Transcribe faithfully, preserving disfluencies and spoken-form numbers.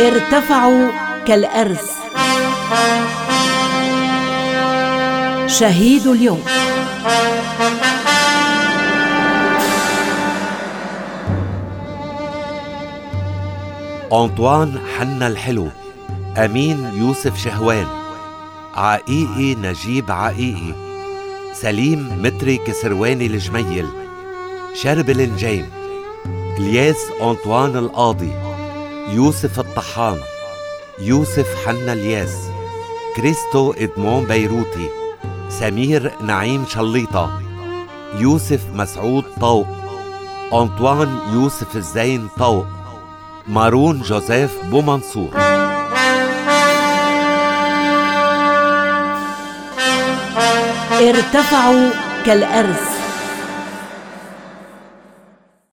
ارتفعوا كالأرز. شهيد اليوم. أنطوان حنا الحلو، أمين يوسف شهوان، عقيقي نجيب عقيقي، سليم متري كسرواني الجميل، شرب النجيم، الياس أنطوان القاضي، يوسف الطحان، يوسف حنا الياس، كريستو إدمون بيروتي، سمير نعيم شليطة، يوسف مسعود طوق، أنطوان يوسف الزين طوق، مارون جوزيف بومنصور. ارتفعوا كالأرز.